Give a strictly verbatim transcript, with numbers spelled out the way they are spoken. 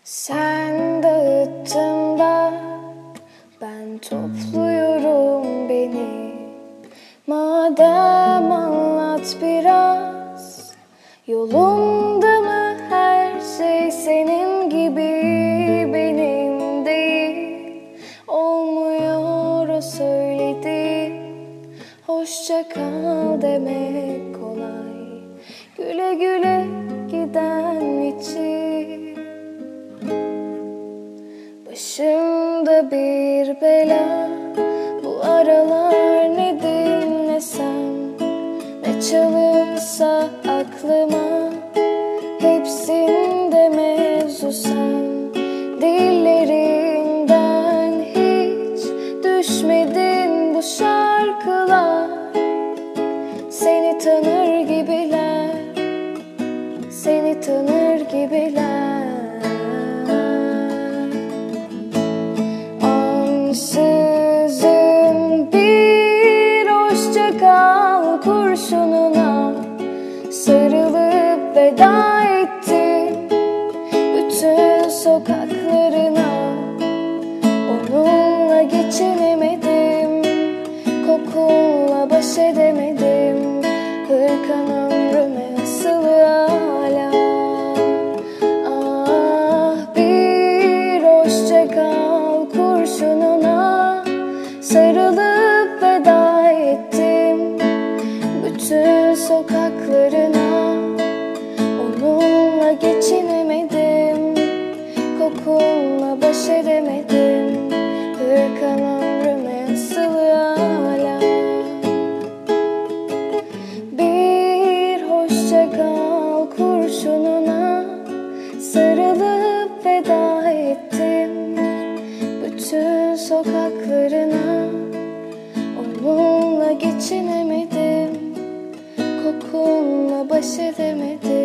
Sen dağıttın da ben topluyorum beni. Madem anlat biraz, yolunda mı her şey senin gibi benim değil? Olmuyor o söylediğin, hoşça kal demek kolay. Güle güle giden için başımda bir bela. Bu aralar ne dinlesem, ne çalınsa aklıma, hepsinde mevzu sen. Dillerinden hiç düşmedin bu şarkılar. Seni tanır gibiler, seni tanır gibiler. Ansızın bir hoşça kal kurşununa sarılıp veda ettim bütün sokaklarına. Onunla geçinemedim, kokunla baş edemedim. Hırkan ömrüme asılı hala. Ah, bir hoşça kal kurşununa sarılıp veda ettim bütün sokaklarına. Onunla geçinemedim, kokunla baş edemedim. Hırkan ömrüme asılı hala. Bir hoşça kal kurşununa sarılıp veda ettim bütün sokaklarına. Onunla geçinemedim, kokunla baş edemedim.